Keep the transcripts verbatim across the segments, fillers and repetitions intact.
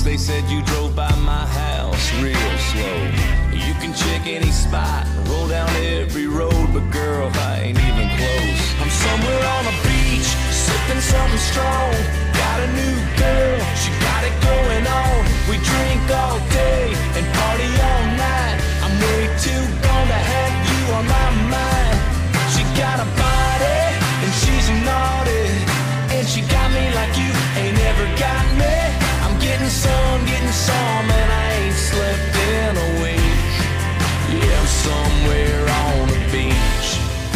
They said you drove by my house real slow. You can check any spot, roll down every road, but girl, I ain't even close. I'm somewhere on a beach, sipping something strong. Got a new girl, she got it going on. We drink all day and party all night. I'm way too gone to have you on my mind. She got a body and she's naughty, and she got me like you ain't ever got me. I'm getting some, getting some, and I ain't slept in a week. Yeah, I'm somewhere on the beach.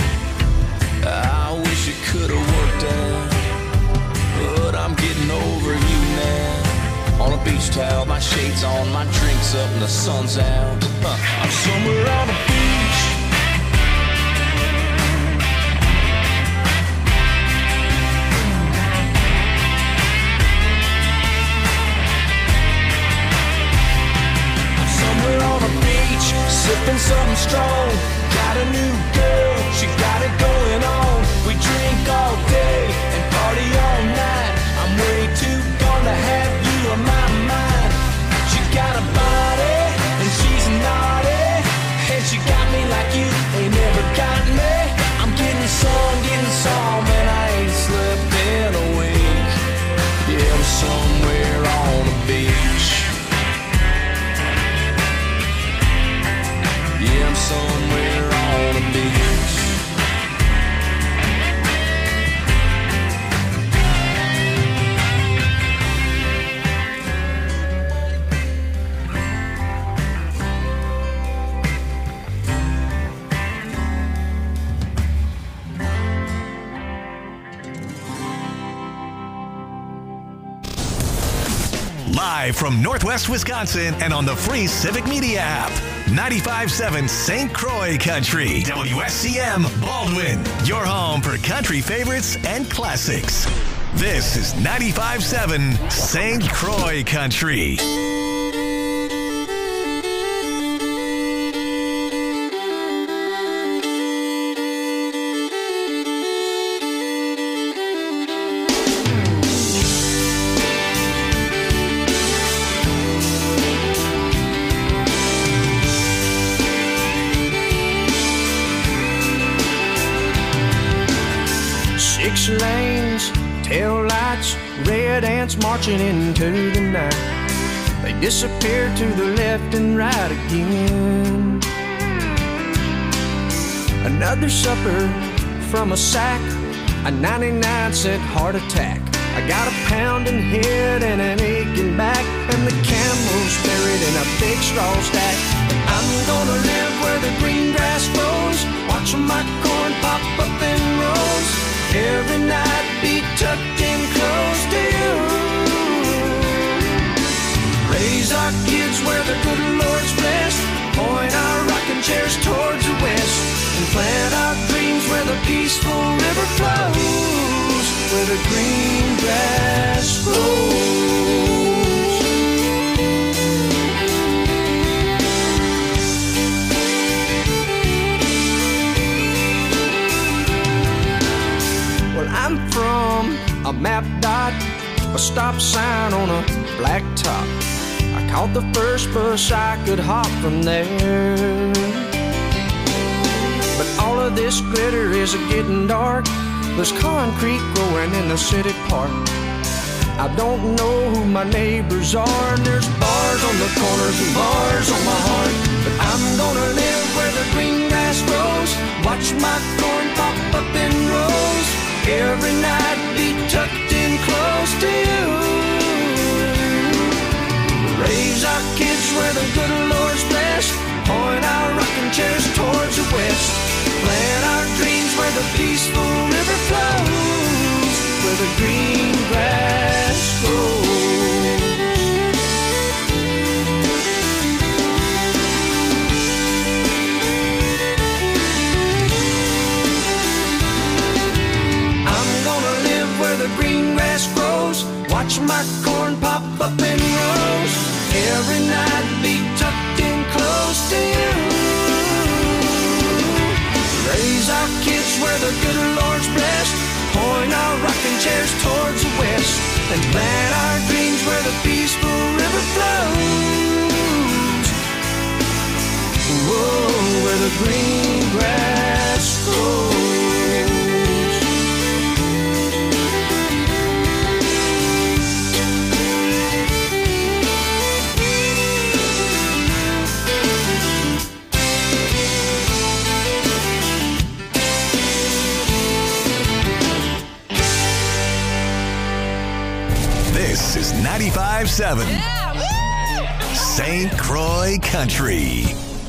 I wish it could've worked out, but I'm getting over you now. On a beach towel, my shades on, my drinks up, and the sun's out. Huh. I'm somewhere on the beach. I'm somewhere on the beach, sipping something strong. Got a new girl, she got it going on. We drink all day and party all night. I'm way too gone to have you on my mind. She got a body and she's naughty, and she got me like you ain't never got me. I'm getting some, getting some, and I ain't slept in a week. Yeah, I'm somewhere on the beach. Yeah, I'm somewhere on the beach. Live from Northwest Wisconsin and on the free Civic Media app. ninety-five point seven Saint Croix Country. W S C M Baldwin. Your home for country favorites and classics. This is ninety-five point seven Saint Croix Country. Six lanes, tail lights, red ants marching into the night. They disappear to the left and right again. Another supper from a sack, a ninety-nine cent heart attack. I got a pounding head and an aching back, and the camel's buried in a big straw stack. I'm gonna live where the green grass grows, watching my corn pop up in rows. Every night be tucked in close to you. Raise our kids where the good Lord's blessed, point our rocking chairs towards the west, and plant our dreams where the peaceful river flows, where the green grass grows. I'm from a map dot, a stop sign on a black top. I caught the first bus I could hop from there. But all of this glitter is getting dark. There's concrete growing in the city park. I don't know who my neighbors are, and there's bars on the corners and bars on my heart. But I'm gonna live where the green grass grows, watch my corn pop up in rows. Every night be tucked in close to you. Raise our kids where the good Lord's blessed, point our rocking chairs towards the west, plant our dreams where the peaceful river flows, where the green grass grows. The green grass grows, watch my corn pop up in rows. Every night be tucked in close to you. Raise our kids where the good Lord's blessed, point our rocking chairs towards the west, and plant our dreams where the peaceful river green grass grows. This is ninety-five seven Saint Croix Country.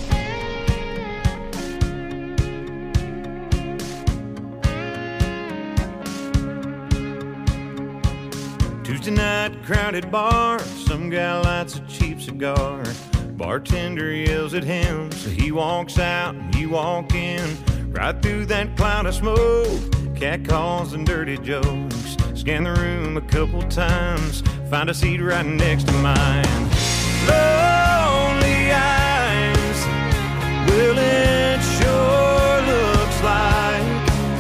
Tuesday night, crowded bar, some guy lights a cheap cigar. Bartender yells at him, so he walks out and you walk in. Right through that cloud of smoke, cat calls and dirty jokes. Scan the room a couple times, find a seat right next to mine. Lonely eyes, well it sure looks like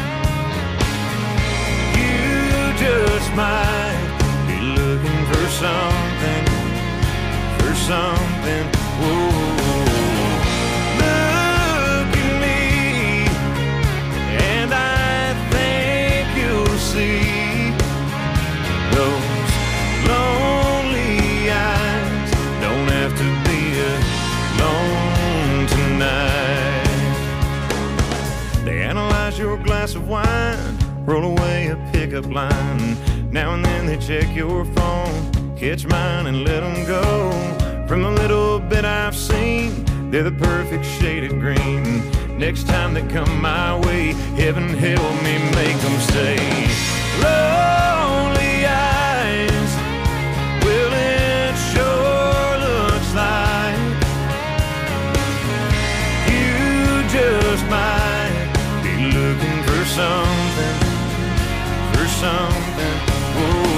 you just might be looking for something, for something. Whoa. Look at me, and I think you'll see those lonely eyes don't have to be alone tonight. They analyze your glass of wine, roll away a pickup line. Now and then they check your phone, catch mine and let them go. From the little bit I've seen, they're the perfect shade of green. Next time they come my way, heaven help me make them stay. Lonely eyes, well it sure looks like you just might be looking for something, for something. Whoa.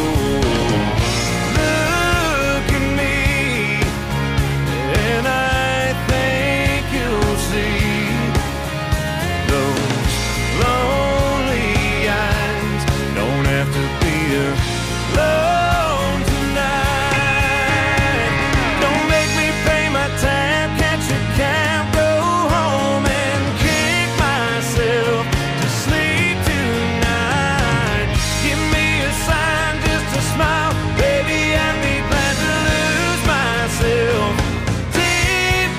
Look at me, and I think you'll see those lonely eyes don't have to be alone tonight. Don't make me pay my tab, catch a cab, go home and kick myself to sleep tonight. Give me a sign, just a smile, baby, I'd be glad to lose myself deep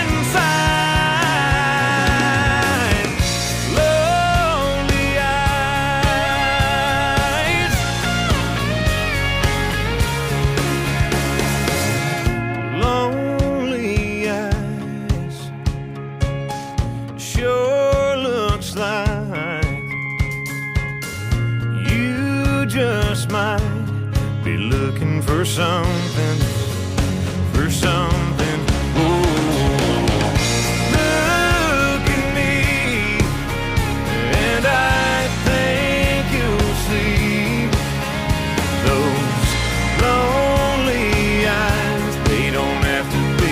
inside. Lonely eyes, lonely eyes, sure looks like you just might be looking for something, for something. Ooh. Look at me, and I think you'll see those lonely eyes. They don't have to be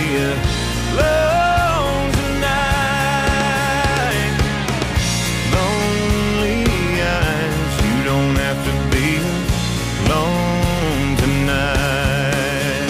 alone tonight. Lonely eyes, you don't have to be alone tonight.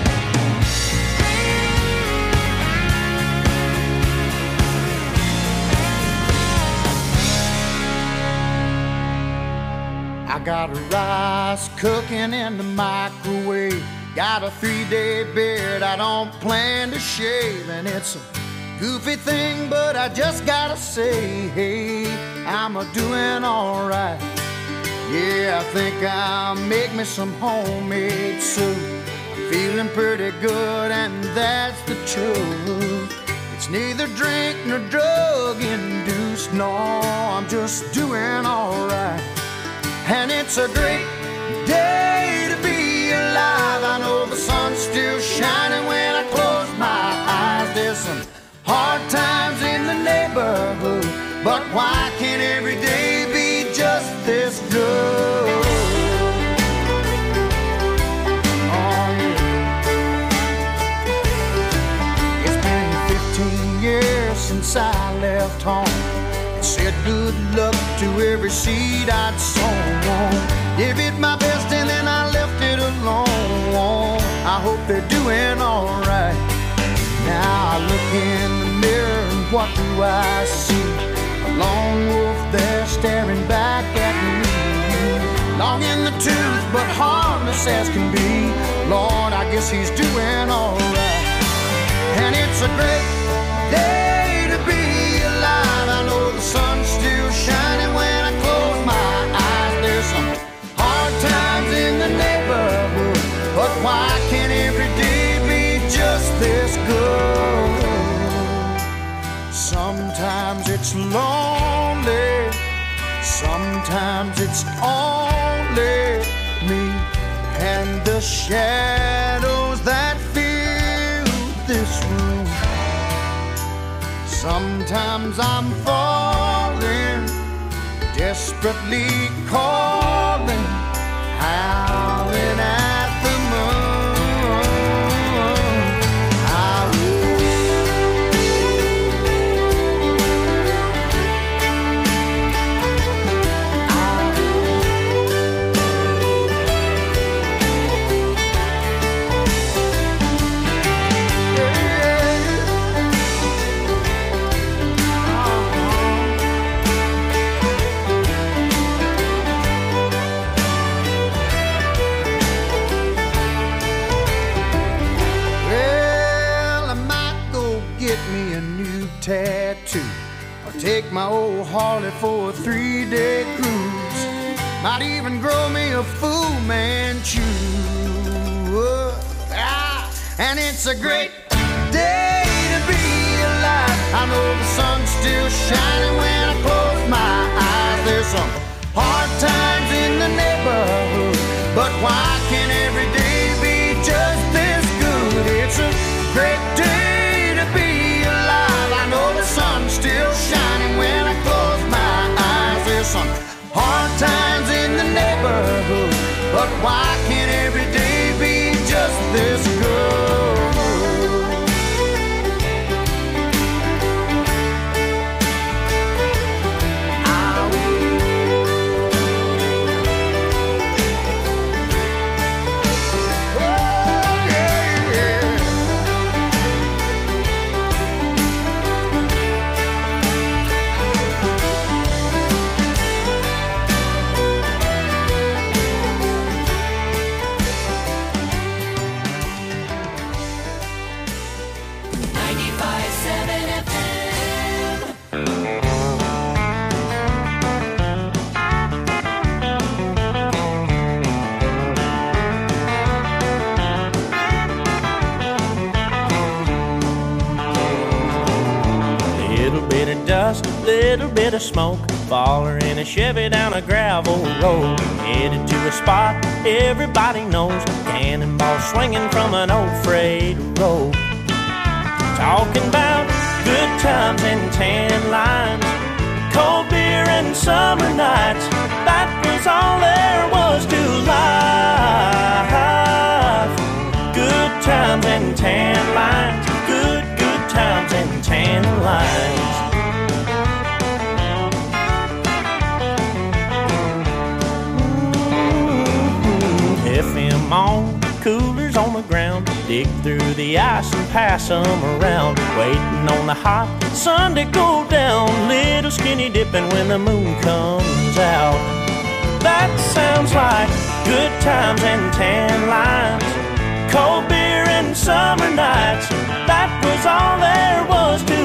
I got rice cooking in the microwave. Got a three-day beard I don't plan to shave. And it's a goofy thing, but I just gotta say, hey, I'm a doing alright. Yeah, I think I'll make me some homemade soup. I'm feeling pretty good, and that's the truth. It's neither drink nor drug induced. No, I'm just doing alright. And it's a great day to be alive. I know the sun's still shining when I close my eyes. There's some hard times in the neighborhood, but why can't every day be just this good? Oh yeah. It's been fifteen years since I left home. Said good luck to every seed I'd sown. Gave it my best and then I left it alone. I hope they're doing alright. Now I look in the mirror and what do I see? A lone wolf there staring back at me. Long in the tooth, but harmless as can be. Lord, I guess he's doing alright. And it's a great day to be alive. I know the sun's still shining when I close my eyes. There's some hard times in the neighborhood, but why can't every day be just this good? Sometimes it's lonely, sometimes it's only me and the shadows that fill this room. Sometimes I'm falling, desperately calling, howling at the moon. I tattoo, or take my old Harley for a three-day cruise. Might even grow me a Fu Manchu. Ah, and it's a great day to be alive. I know the sun's still shining when I close my eyes. There's some hard times in the neighborhood, but why can't every day be just this good? It's a great day to be alive. I know the sun's still shining when I close my eyes. There's some hard times in the neighborhood, but why can't every day be just this good? Little bit of smoke, faller in a Chevy down a gravel road, headed to a spot everybody knows, cannonball swinging from an old freight road. Talking about good times and tan lines, cold beer and summer nights, that was all there was to life. Good times and tan lines, good, good times and tan lines. F M on, coolers on the ground, dig through the ice and pass them around, waiting on the hot sun to go down, little skinny dipping when the moon comes out. That sounds like good times and tan lines, cold beer and summer nights, that was all there was to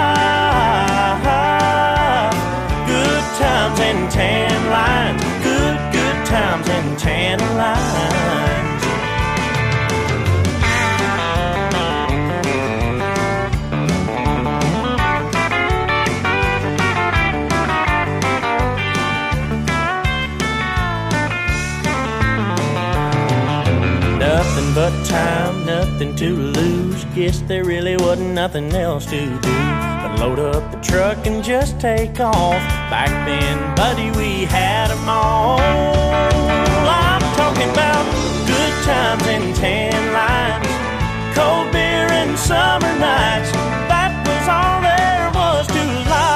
life. Good times and tan lines, good, good times and tan lines. Nothing but time, nothing to lose. Guess there really wasn't nothing else to do but load up the truck and just take off. Back then, buddy, we had them all. I'm talking about good times and tan lines, cold beer and summer nights, that was all there was to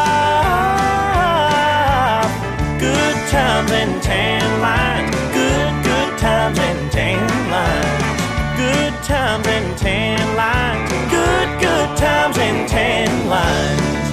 life. Good times and tan lines, good, good times and tan lines, good times and tan lines, good, good times and tan lines.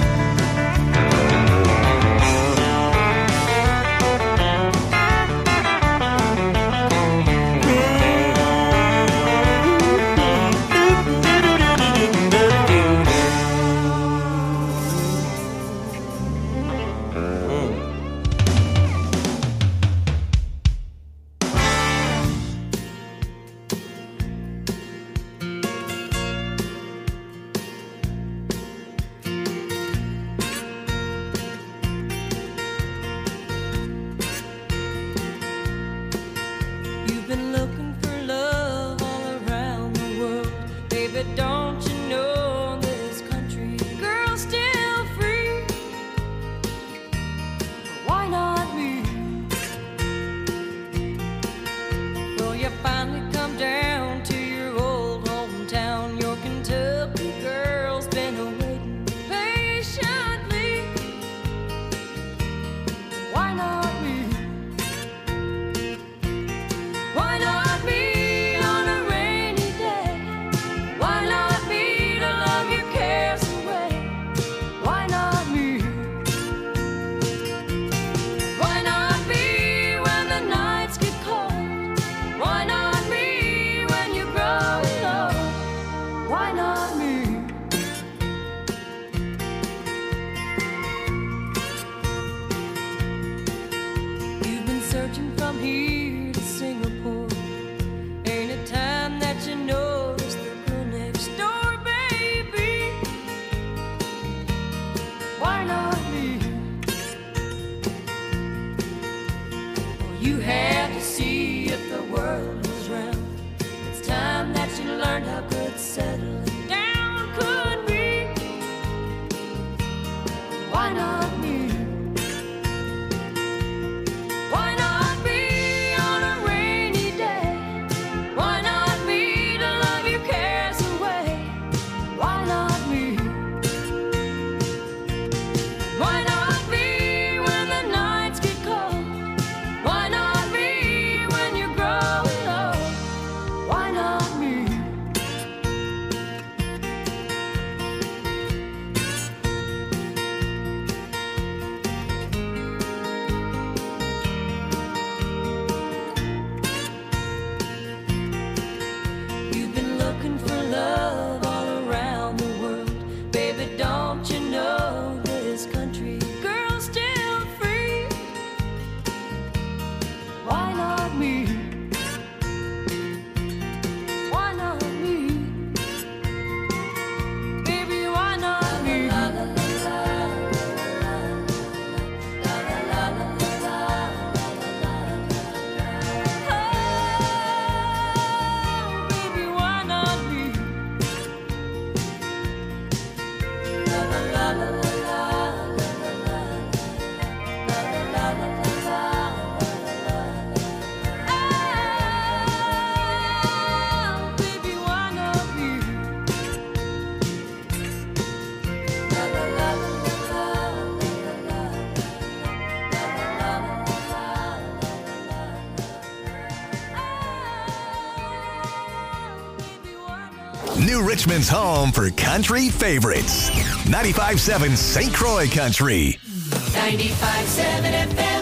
New Richmond's home for country favorites. ninety-five seven Saint Croix Country. ninety-five seven F M.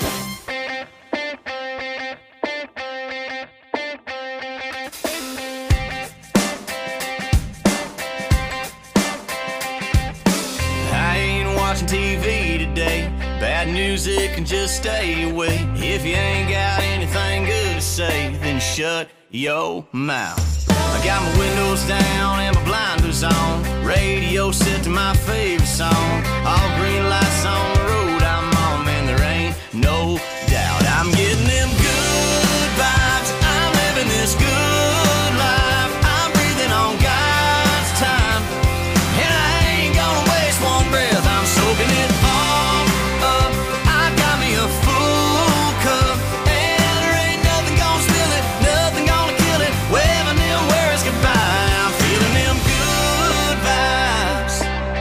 I ain't watching T V today. Bad music can just stay away. If you ain't got anything good to say, then shut your mouth. I got my windows down and my blinders on. Radio set to my favorite song. All green lights on the road I'm on, man, there ain't no doubt. I'm getting them good vibes. I'm living this good life. I'm breathing on God's time, and I ain't gonna waste one breath. I'm soaking it all up. I got me a full cup, and there ain't nothing gonna spill it, nothing gonna kill it. Waving them words goodbye. I'm feeling them good vibes.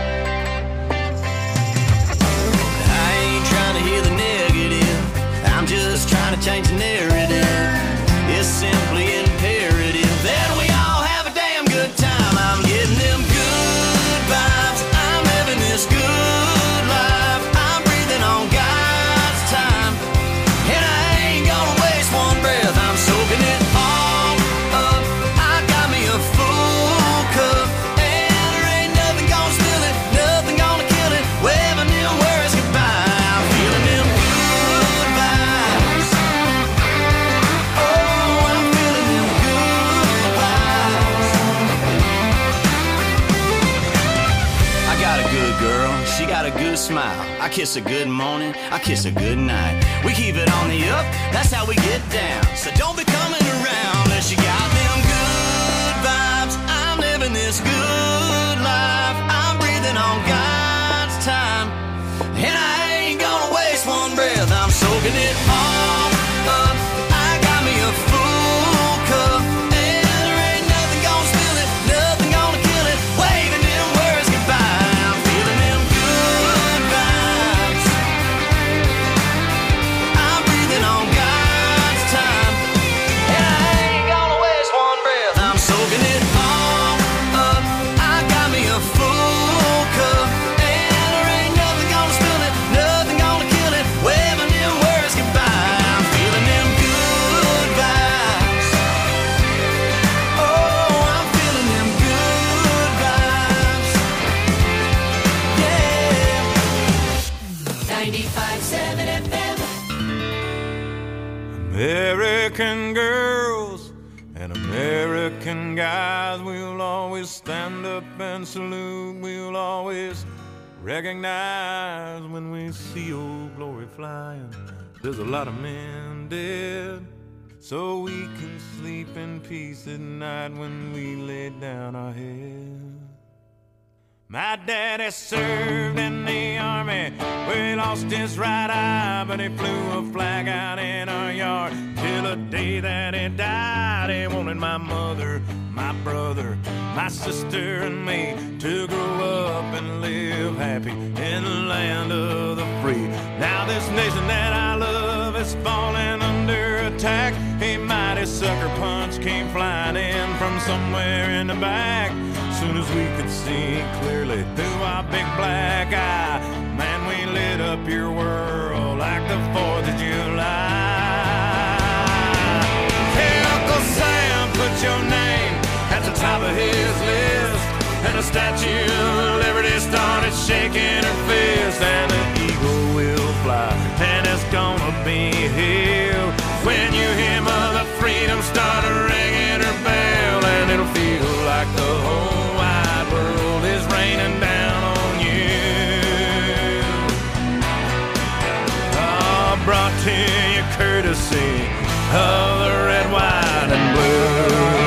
I ain't trying to hear the negative, I'm just trying to change the narrative. It's simply imperative that we all have a damn good time. I'm getting them good vibes. I'm living this good life. I'm breathing on God's time, and I ain't gonna waste one breath. I'm soaking it all up. I got me a full cup, and there ain't nothing gonna spill it, nothing gonna kill it. Waving them words goodbye. I'm feeling kiss a good morning, I kiss a good night. We keep it on the up, that's how we get down. So don't be coming around unless you got them good vibes. I'm living this good life. I'm breathing on God's time, and I ain't gonna waste one breath. I'm soaking it all up. I got me a full cup, and there ain't nothing gonna spill it, nothing gonna kill it. Waving them words goodbye. I'm feeling them good vibes. I'm breathing on God's time, and I ain't gonna waste one breath. I'm soaking it all up. I got me a full cup, and there ain't nothing gonna spill it, nothing gonna kill it. Waving them words goodbye. I'm feeling them good vibes. Oh, I'm feeling them good vibes. Yeah. ninety-five seven F M. American girls and American guys, we'll always stand up and salute. We'll always recognize when we see old glory flying. There's a lot of men dead, so we can sleep in peace at night when we lay down our head. My daddy served in the army, where he lost his right eye, but he flew a flag out in our yard till the day that he died. He wanted my mother, my brother, my sister, and me to grow up and live happy in the land of the free. Now this nation that I love is falling under attack. A mighty sucker punch came flying in from somewhere in the back. Soon as we could see clearly through our big black eye, man, we lit up your world like the fourth of July. Hey, Uncle Sam, put your name at the top of his list, and the Statue of Liberty started shaking her fist, and the eagle will fly, and it's gonna be here when you hear Mother Freedom start ringing her bell, and it'll feel like the whole wide world is raining down on you. Oh, brought to you courtesy of the red, white, and blue.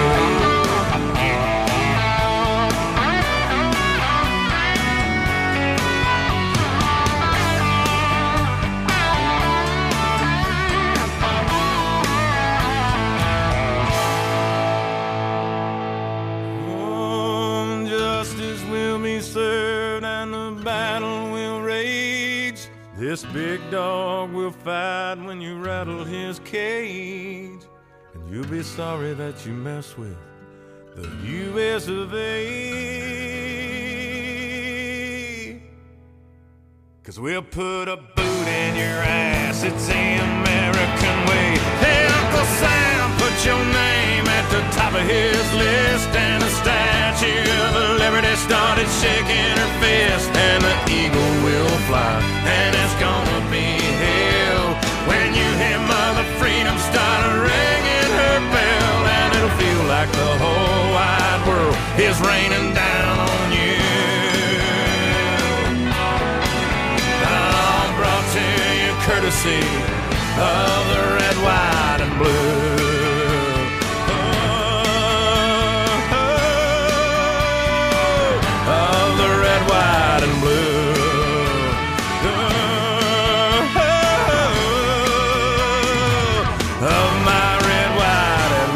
Served and the battle will rage. This big dog will fight when you rattle his cage, and you'll be sorry that you mess with the U S of A. Cause we'll put a boot in your ass, it's the American way. Hey, Uncle Sam, put your name at the top of his list, and the Statue of Liberty started shaking her fist, and the eagle will fly, and it's gonna be hell when you hear Mother Freedom start ringing her bell, and it'll feel like the whole wide world is raining down on you. I'm brought to you courtesy of the red, white, and blue. White and blue. Oh, of my red, white, and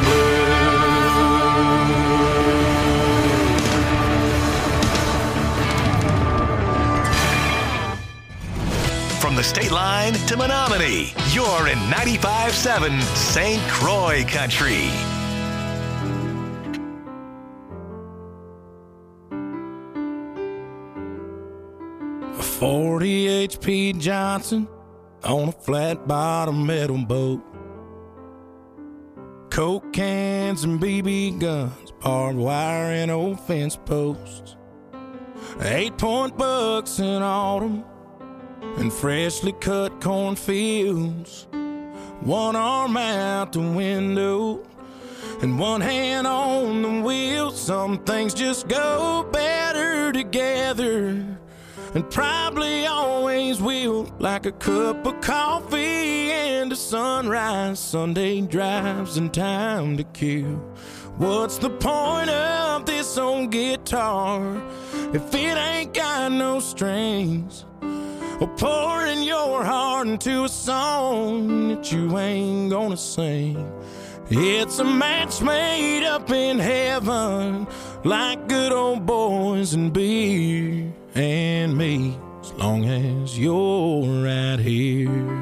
blue. From the state line to Menominee, you're in ninety-five seven Saint Croix Country. forty H P Johnson on a flat-bottom metal boat. Coke cans and B B guns, barbed wire and old fence posts. Eight-point bucks in autumn and freshly cut cornfields. One arm out the window and one hand on the wheel. Some things just go better together. and probably always will, like a cup of coffee and a sunrise, Sunday drives and time to kill. What's the point of this old guitar if it ain't got no strings? Or pouring your heart into a song that you ain't gonna sing. It's a match made up in heaven, like good old boys and beer and me, as long as you're right here.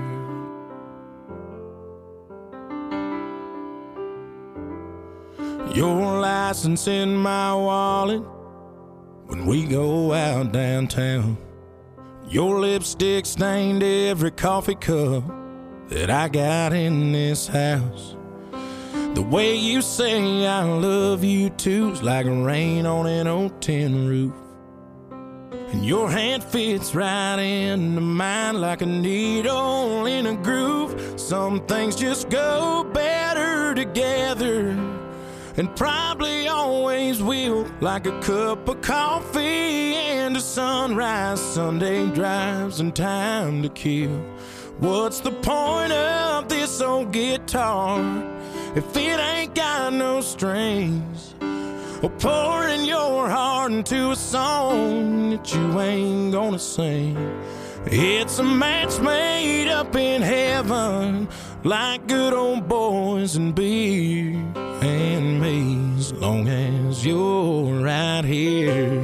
Your license in my wallet when we go out downtown. Your lipstick stained every coffee cup that I got in this house. The way you say I love you too's like rain on an old tin roof. And your hand fits right into mine like a needle in a groove. Some things just go better together, and probably always will, like a cup of coffee and a sunrise, Sunday drives and time to kill. What's the point of this old guitar if it ain't got no strings? Or pouring your heart into a song that you ain't gonna sing. It's a match made up in heaven, like good old boys and beer and me, as long as you're right here.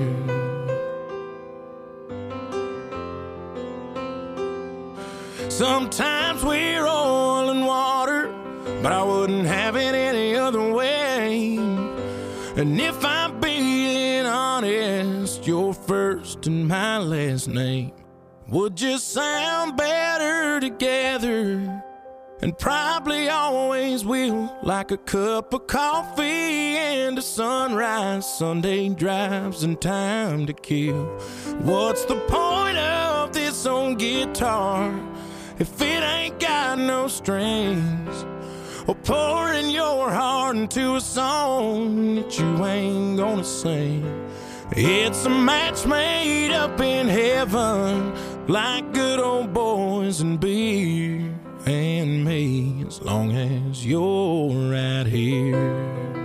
Sometimes we're oil and water, but I wouldn't have it any other way. And if I'm being honest, your first and my last name would just sound better together, and probably always will, like a cup of coffee and a sunrise, Sunday drives and time to kill. What's the point of this old guitar if it ain't got no strings? Or pouring your heart into a song that you ain't gonna sing. It's a match made up in heaven, like good old boys and beer and me, as long as you're right here.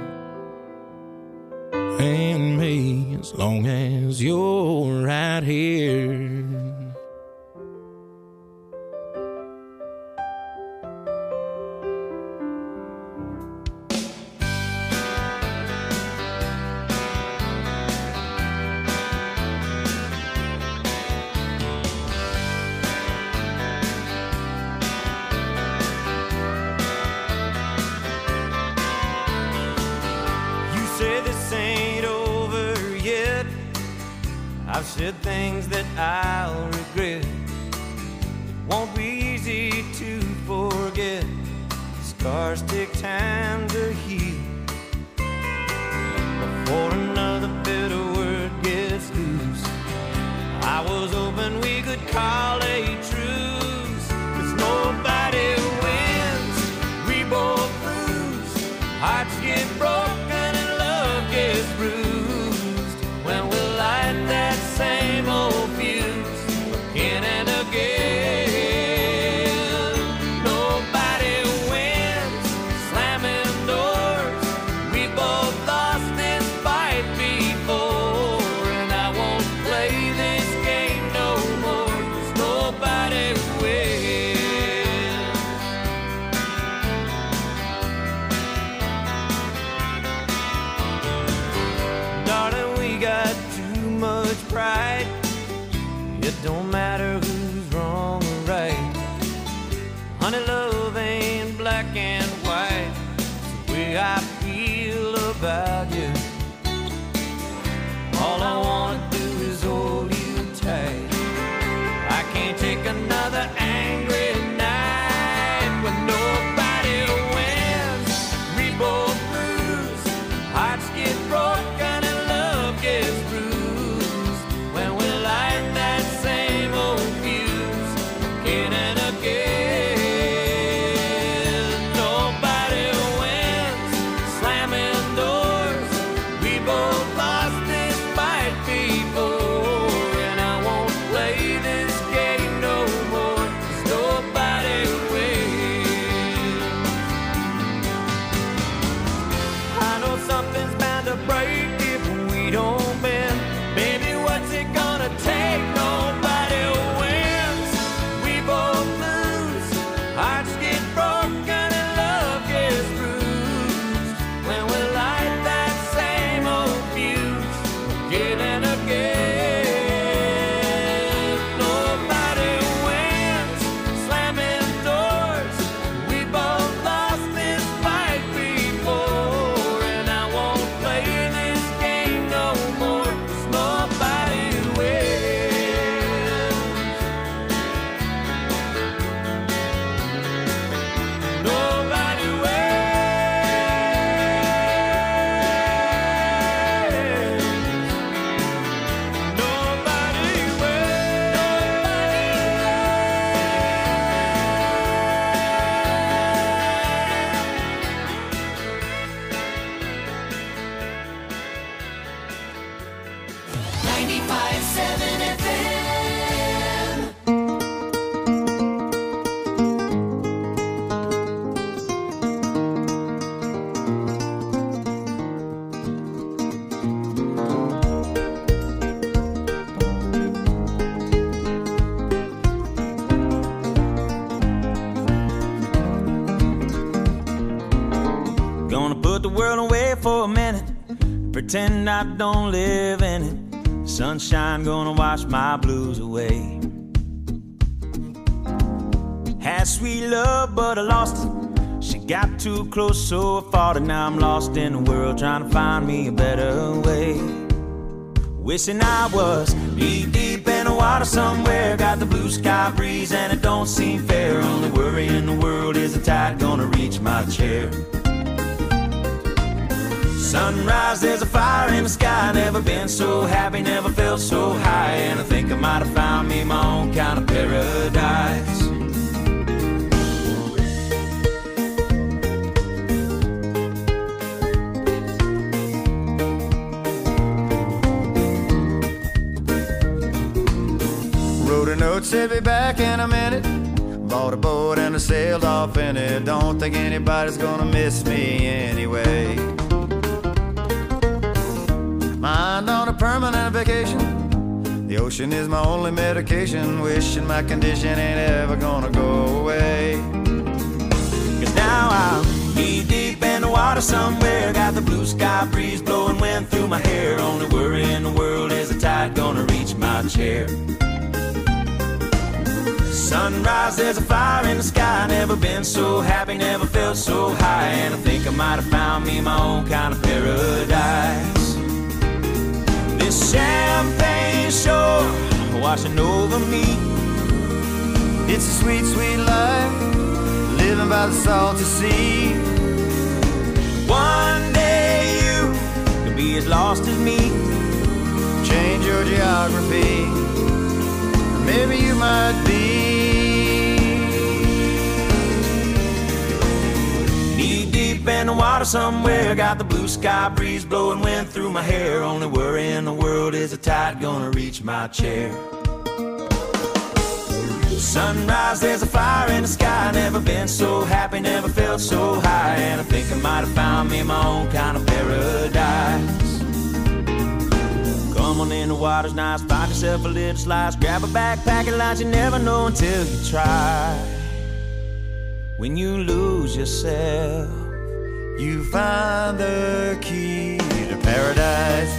And me, as long as you're right here. I've said things that I'll regret. It won't be easy to forget. Scars take time to heal before another bitter word gets loose. I was hoping we could call a truce, 'cause nobody wins, we both lose. Hearts get broken and love gets bruised when we light that same old fuse again and again. Nobody wins, slamming doors. We both lost this fight before, and I won't play this game no more, 'cause nobody wins. Darling, we got too much pride. It don't matter who's wrong or right. Honey, love ain't black and white. It's the way I feel about you. All I wanna do is hold you tight. I can't take another angry night when nobody wins, we both lose. Hearts get broken and love gets bruised when we light that same old fuse again and again. Nobody wins, slamming doors. We both lost this fight before, and I won't put the world away for a minute, pretend I don't live in it. Sunshine gonna wash my blues away. Had sweet love, but I lost it. She got too close, so I fought it. Now I'm lost in the world, trying to find me a better way. Wishing I was knee deep in the water somewhere. Got the blue sky breeze and it don't seem fair. Only worry in the world is the tide gonna reach my chair. Sunrise, there's a fire in the sky. Never been so happy, never felt so high. And I think I might have found me my own kind of paradise. Wrote a note, said be back in a minute. Bought a boat and I sailed off in it. Don't think anybody's gonna miss me anyway. Mind on a permanent vacation. The ocean is my only medication. Wishing my condition ain't ever gonna go away. Cause now I'm knee deep in the water somewhere. Got the blue sky breeze blowing wind through my hair. Only worry in the world is the tide gonna reach my chair. Sunrise, there's a fire in the sky. Never been so happy, never felt so high. And I think I might have found me my own kind of paradise. This champagne shore washing over me. It's a sweet, sweet life, living by the salty sea. One day you could be as lost as me. Change your geography, maybe you might be. Knee deep in the water somewhere. Got the blue sky breeze blowing wind through my hair. Only worry in the world is the tide gonna reach my chair. Sunrise, there's a fire in the sky. Never been so happy, never felt so high. And I think I might have found me my own kind of paradise. Come on in, the water's nice. Find yourself a little slice. Grab a backpack and lunch. You never know until you try. When you lose yourself, you find the key to paradise.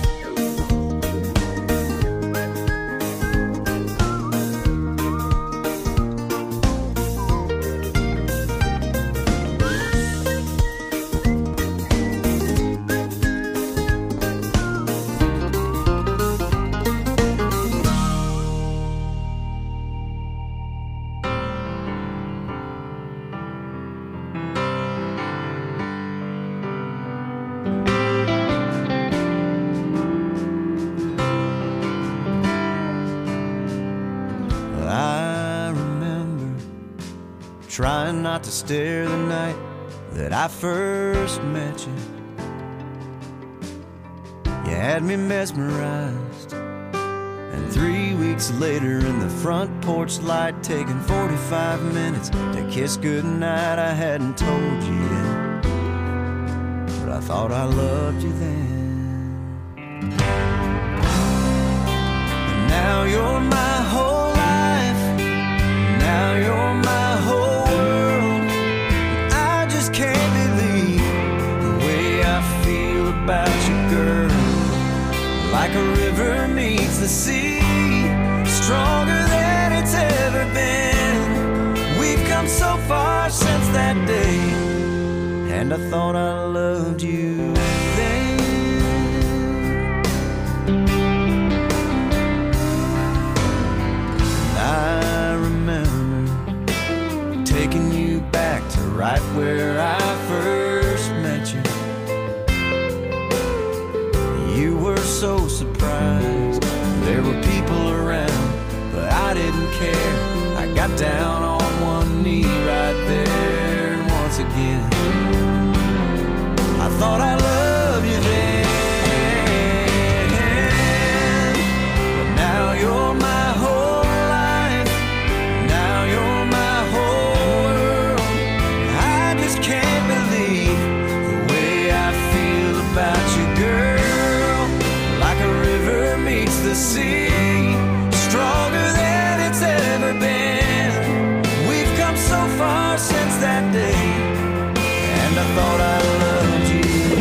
Trying not to stare the night that I first met you. You had me mesmerized. And three weeks later in the front porch light, taking forty-five minutes to kiss goodnight. I hadn't told you yet, but I thought I loved you then. And now you're my whole life. Now you're my whole about you, girl. Like a river meets the sea, stronger than it's ever been. We've come so far since that day, and I thought I loved you then. I remember taking you back to right where I first met you. You were so surprised. There were people around, but I didn't care. I got down on one knee right there, and once again I thought I loved you then. But now you're my whole life. Now you're my whole world. I just can't believe the way I feel about you, girl. The sea, stronger than it's ever been. We've come so far since that day, and I thought I loved you.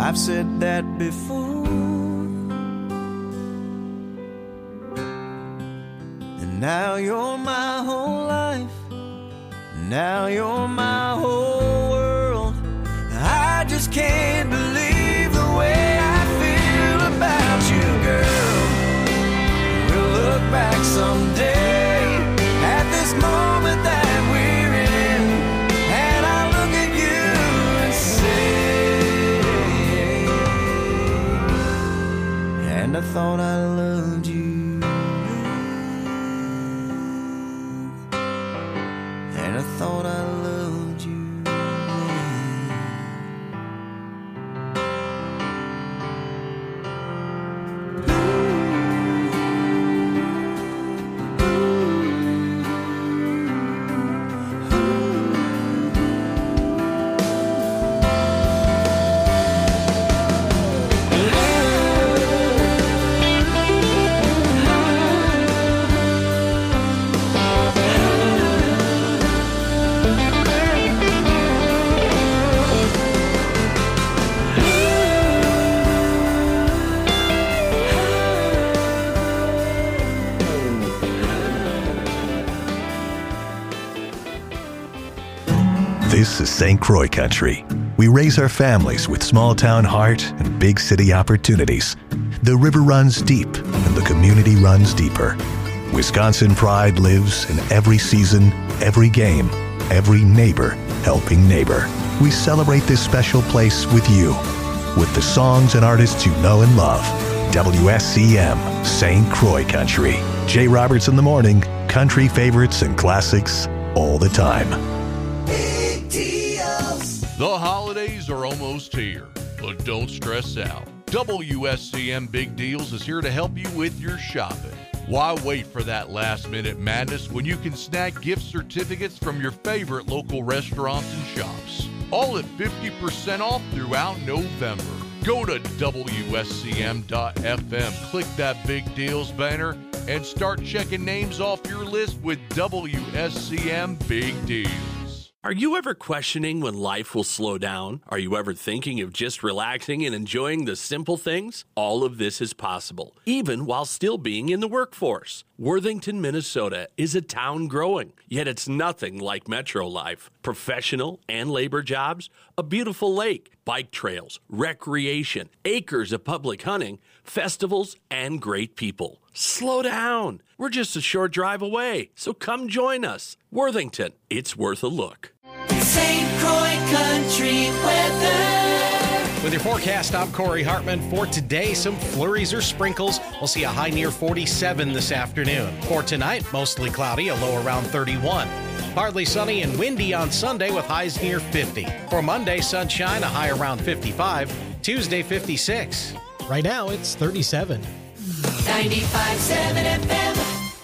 I've said that before. And now you're my whole life. Now you're my whole world. I just can't believe the way I feel about you, girl. We'll look back someday at this moment that we're in, and I'll look at you and say, and I thought I loved you. And I thought I loved you. This is Saint Croix country. We raise our families with small-town heart and big city opportunities. The river runs deep, and the community runs deeper. Wisconsin pride lives in every season, every game, every neighbor helping neighbor. We celebrate this special place with you, with the songs and artists you know and love. W S C M, Saint Croix country. Jay Roberts in the morning, country favorites and classics all the time. The holidays are almost here, but don't stress out. W S C M Big Deals is here to help you with your shopping. Why wait for that last-minute madness when you can snag gift certificates from your favorite local restaurants and shops? All at fifty percent off throughout November. Go to W S C M dot F M, click that Big Deals banner, and start checking names off your list with W S C M Big Deals. Are you ever questioning when life will slow down? Are you ever thinking of just relaxing and enjoying the simple things? All of this is possible, even while still being in the workforce. Worthington, Minnesota is a town growing, yet it's nothing like metro life. Professional and labor jobs, a beautiful lake, bike trails, recreation, acres of public hunting, festivals, and great people. Slow down. We're just a short drive away, so come join us. Worthington, it's worth a look. Saint Croix Country Weather. With your forecast, I'm Corey Hartman. For today, some flurries or sprinkles. We'll see a high near forty-seven this afternoon. For tonight, mostly cloudy, a low around thirty-one. Partly sunny and windy on Sunday with highs near fifty. For Monday, sunshine, a high around fifty-five. Tuesday, fifty-six. Right now, it's thirty-seven. ninety-five point seven F M.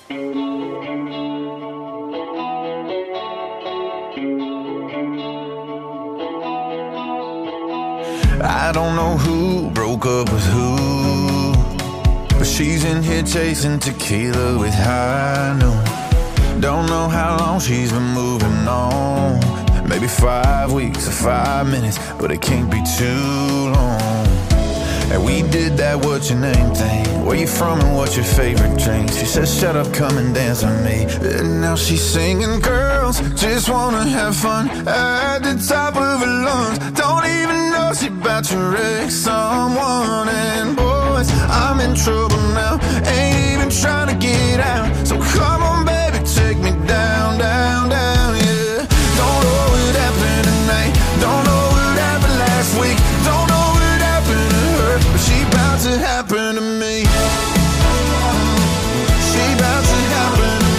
I don't know who broke up with who, but she's in here chasing tequila with high noon. Don't know how long she's been moving on. Maybe five weeks or five minutes, but it can't be too long. And we did that what's your name thing. Where you from and what's your favorite drink? She said shut up, come and dance with me. And now she's singing, girls just wanna have fun at the top of her lungs. Don't even know she about to wreck someone. And boys, I'm in trouble now, ain't even trying to get out. So come on baby, take me down, down, down, yeah. Don't know what happened tonight, don't know what happened last week, don't know what happened to her, but she about to happen to me. She about to happen to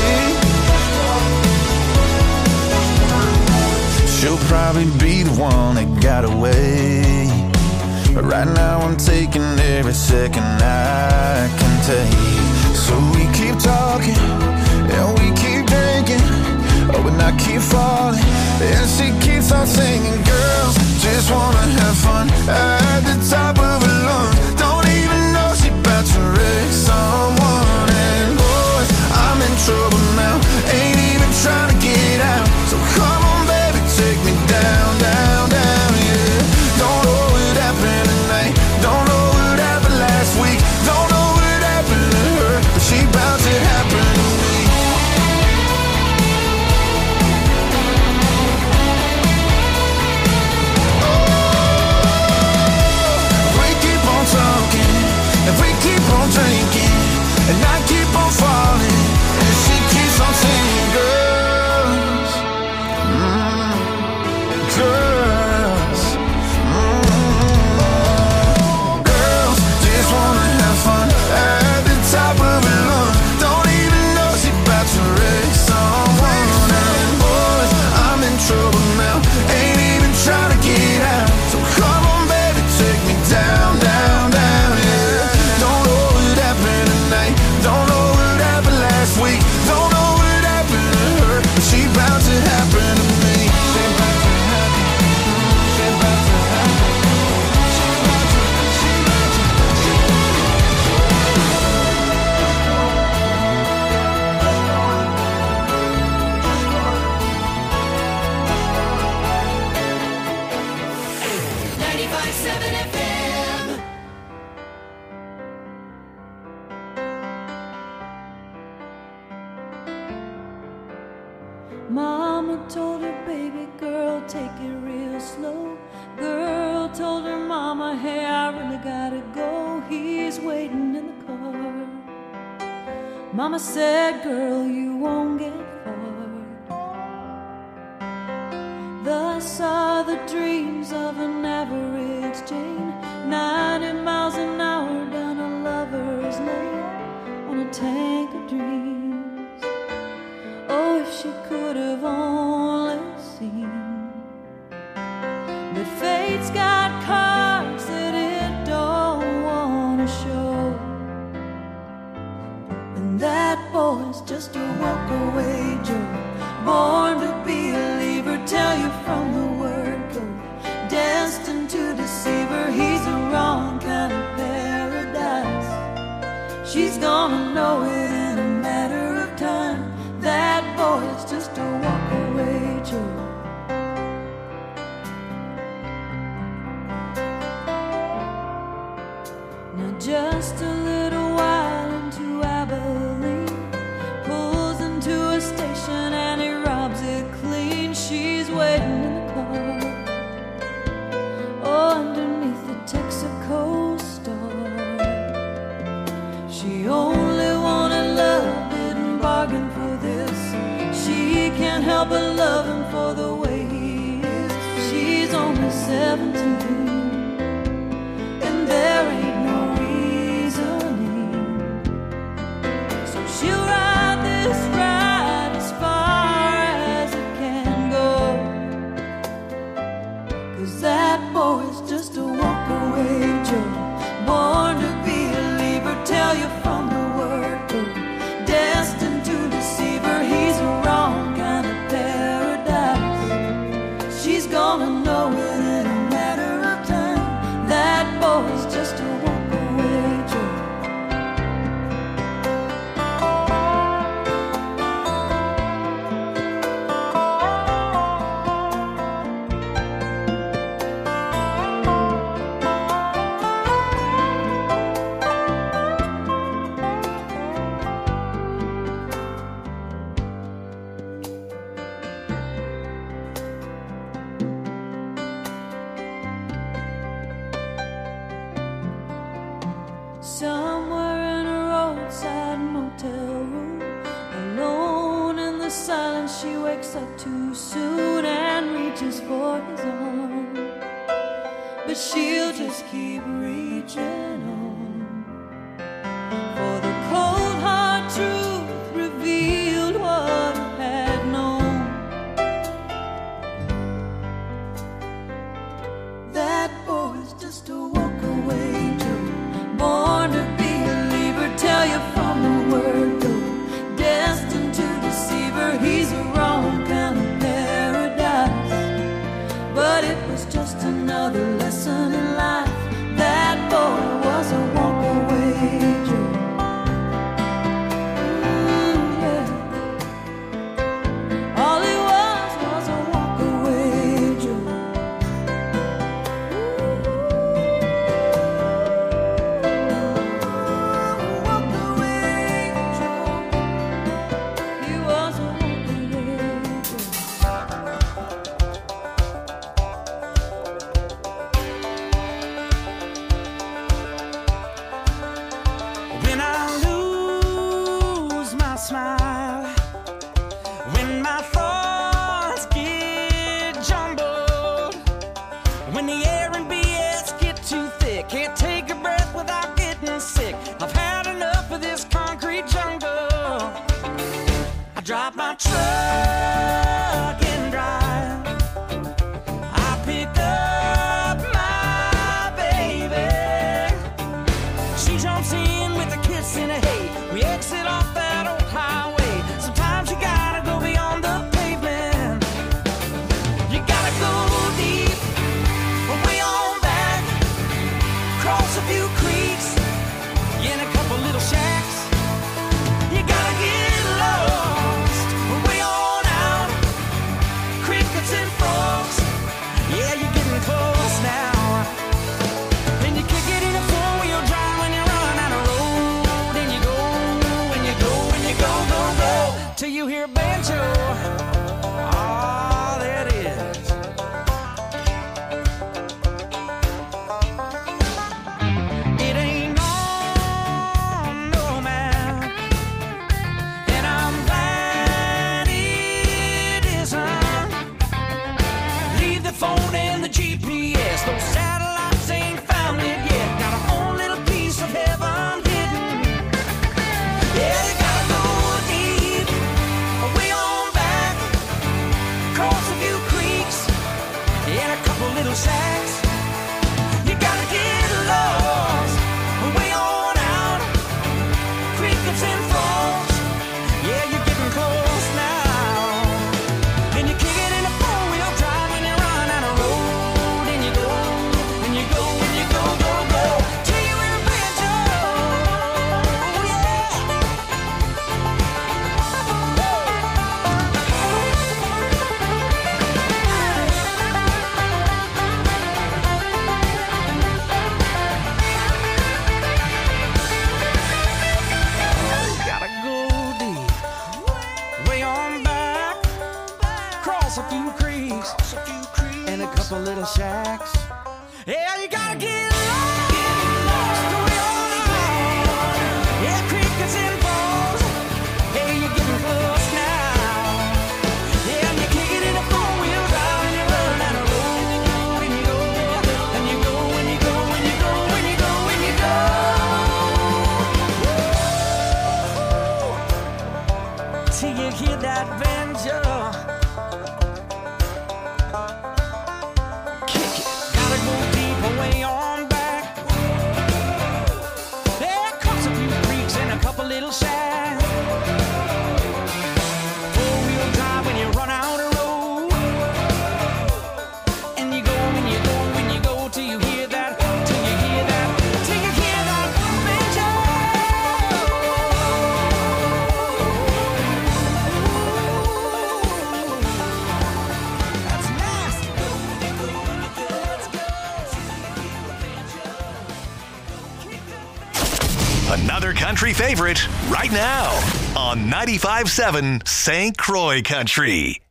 me. She'll probably be the one that got away, but right now I'm taking every second I can take. So we keep talking, and we keep drinking, oh, and I keep falling, and she keeps on singing, girls just wanna have fun at the top of her lungs. Don't even know she about to wreck someone. And boys, I'm in trouble now, ain't even trying to get out. So come on baby, take me down, down, down, yeah. Don't know what happened ninety-five point seven F M. Mama told her baby girl, take it real slow. Girl told her mama, hey, I really gotta go. He's waiting in the car. Mama said, girl, you won't get far. Thus are the dreams of an average Jane, ninety miles an hour down a lover's lane on a tank of dreams. Oh, if she could have only seen that fate's got cards that it don't want to show, and that boy's just a walk-away Joe, born to be a leaver, tell you from the word go, destined to deceive her. He's the wrong kind of paradise. She's gonna know it in a matter of time. That boy is just a walk-away Joe. Now just a little while into Abilene, pulls into a station and he robs it clean. She's waiting in the car, oh, underneath the Texaco star. She only wanted love, didn't bargain for this. She can't help but love him for the way he is. She's only seventeen, and there ain't no reasoning. So she'll ride this ride as far as it can go, 'cause that boy's just a walk-away Joe, born to be a leaver, tell you from the word go, destined to deceive her. He's a wrong kind of paradise. She's gonna know it in a matter of time. That boy's just a walk-away Joe. Somewhere in a roadside motel room, alone in the silence, she wakes up too soon and reaches for his arm, but she'll just keep reaching on, for the cold hard truth revealed what I had known. That boy's just a walk-away Joe, born to be a leaver, tell you from the word go, destined to deceive her. He's a wrong kind of paradise, but it was just another lesson in life. That boy was a walk-away Joe. Mm, yeah. All he was was a walk-away Joe. When I lose my smile, when my thoughts get jumbled, when the air and B S get too thick, can't take a breath without getting sick. I've had enough of this concrete jungle. I drop my truck and drive. I picked up my baby. She jumps in with a kiss in a hay. We exit off that old highway. Sometimes you gotta go beyond the pavement. You gotta go deep, way on back, cross a few creeks, in a couple little shacks. You gotta get lost, way on out, crickets and frogs. Yeah, you're getting close now. Another country favorite right now on ninety-five seven Saint Croix Country.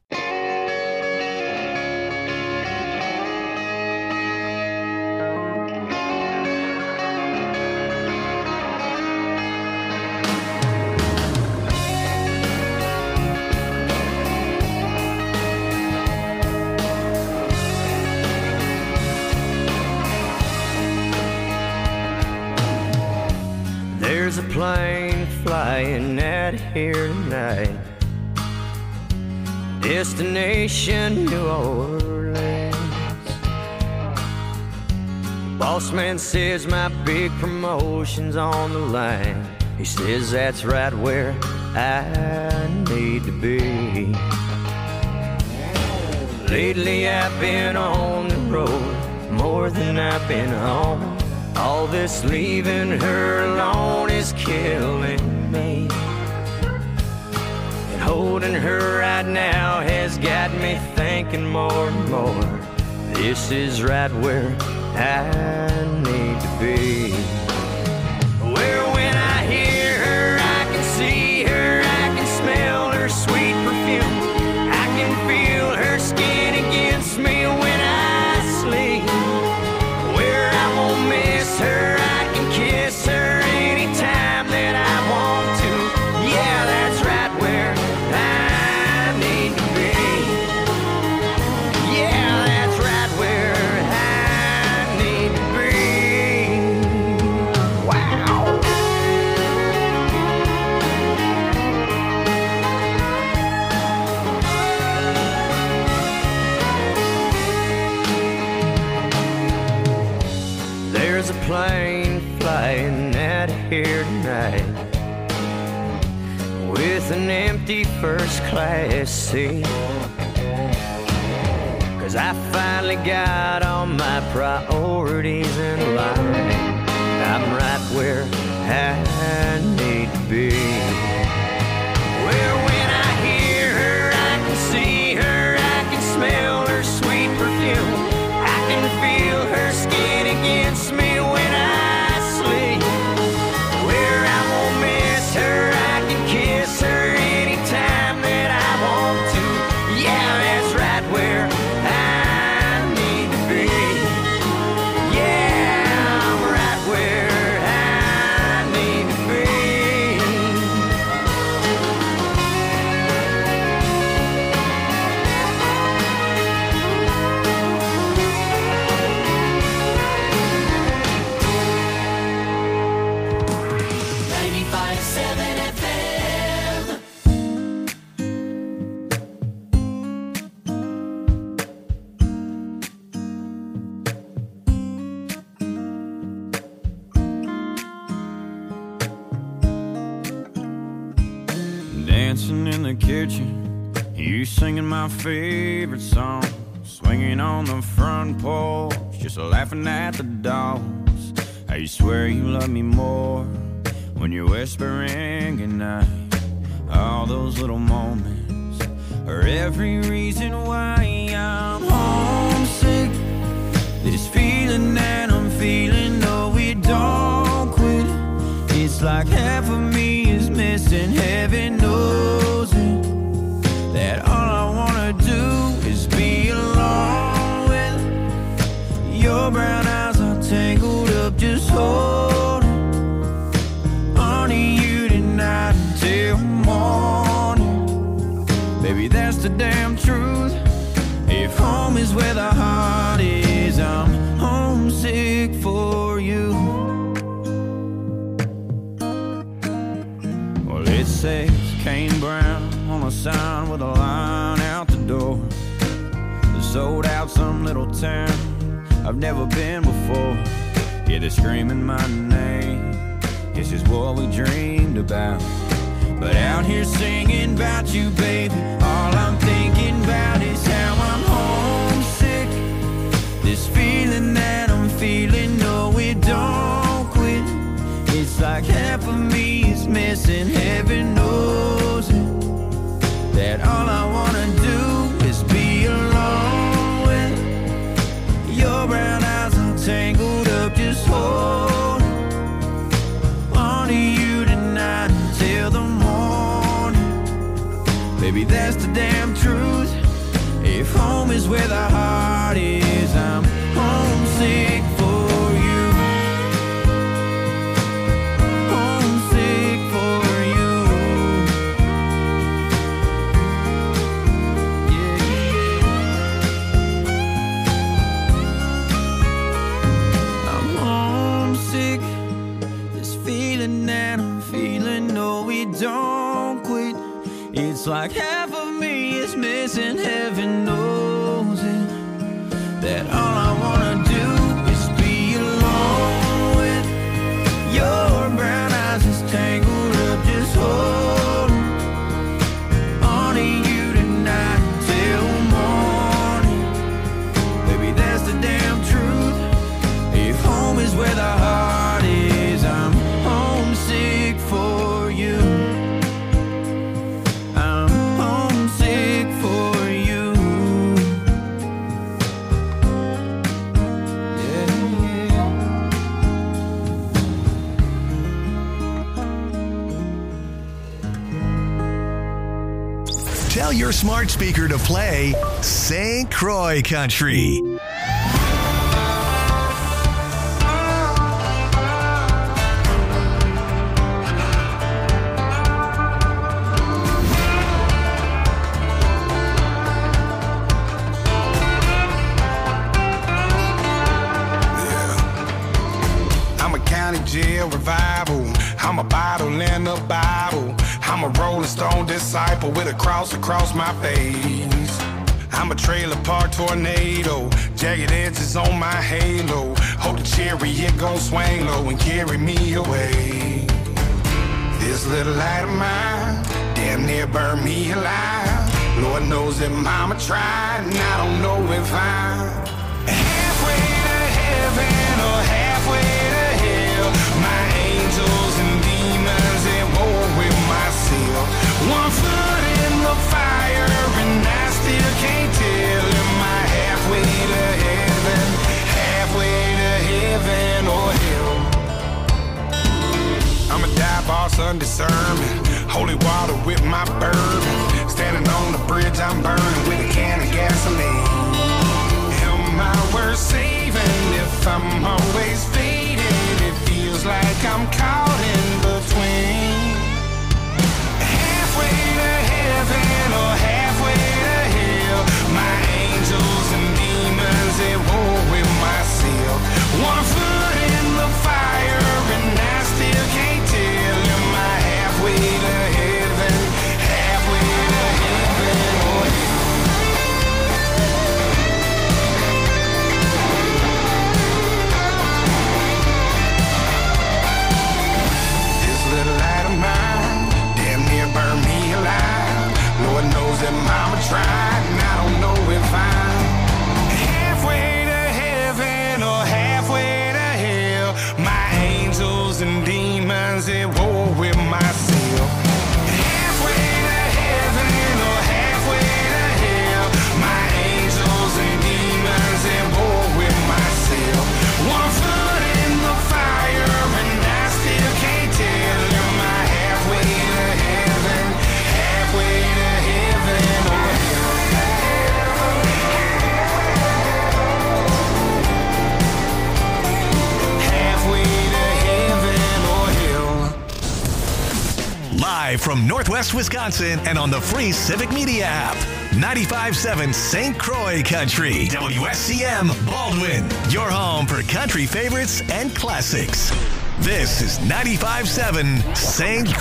There's a plane flying out of here tonight. Destination New Orleans. Boss man says my big promotion's on the line. He says that's right where I need to be. Lately I've been on the road more than I've been home. All this leaving her alone is killing me. And holding her right now has got me thinking more and more. This is right where I need to be. Where when I hear her, I can see her, I can smell her sweet perfume. I can feel her skin against me when I sleep. Where I won't miss her, I can kiss her anytime that I want to. Yeah, that's right where I need to be. Yeah, that's right where I need to be. Wow. There's a plane flying out of here tonight with an empty first class seat. Cause I finally got all my priorities in line. I'm right where I need to be. Where when I hear her, I can see her, I can smell her sweet perfume. I can feel her skin against me when I sleep. Where I won't miss her, I can kiss her anytime that I want to. Yeah, that's right where I need to be. Yeah, I'm right where I need to be. ninety-five seven F M. Dancing in the kitchen, you singing my favorite song, swinging on the front porch, just laughing at the dogs. I swear you love me more when you're whispering goodnight. All those little moments are every reason why I'm homesick. This feeling that I'm feeling, no, we don't quit. It's like half of me is missing, heaven knows it. That all I wanna do is be alone with your brown eyes are tangled up, just holding onto you tonight until morning. Baby, that's the damn truth. If home is where the heart is, I'm homesick for you. Well, it says Kane Brown on a sign with a line out the door. They sold out some little town I've never been before. Yeah, they're screaming my name. This is what we dreamed about. But out here singing about you, baby, all I'm thinking about is how I'm homesick. This feeling that I'm feeling, no, it don't quit. It's like half of me is missing, heaven knows it. That all I wanna do is be alone with your brown eyes are tangled up, just hold on to like half of me is missing. Heaven knows it, that all I wanna do is be alone with your brown eyes just tangled up. Just hold on to you tonight till morning. Baby, that's the damn truth. If home is where the heart is, I'm homesick for you. I'm homesick for you. Yeah, yeah. Tell your smart speaker to play Saint Croix Country. Jail revival. I'm a bottle in the Bible. I'm a Rolling Stone disciple with a cross across my face. I'm a trailer park tornado. Jagged edges on my halo. Hope the chariot gon' swing low and carry me away. This little light of mine damn near burned me alive. Lord knows that mama tried, and I don't know if I'm halfway to heaven or halfway to hell. My angels and demons at war with myself. One foot in the fire and I still can't tell. Am I halfway to heaven, halfway to heaven or hell? I'm a dive boss undiscernment. Holy water with my bourbon. Standing on the bridge I'm burning with a can of gasoline. Am I worth saving if I'm always faded? It feels like I'm caught in between. Halfway to heaven or halfway to hell. My angels and demons at war with myself. One foot in the fire and I still can't tell. Am I halfway to heaven, halfway to heaven or hell? This little light of mine damn near burned me alive. Lord knows that mama tried, and I don't know if I'm halfway to heaven or halfway to hell. My angels and demons at war with myself. Halfway to heaven or halfway to hell. My angels and demons at war with myself. One foot in the fire and I still can't tell. Am I halfway to heaven, halfway to heaven or hell? Halfway to heaven or hell. Live from Northwest Wisconsin and on the free Civic Media app. ninety-five point seven Saint Croix Country. W S C M Baldwin. Your home for country favorites and classics. This is ninety-five point seven Saint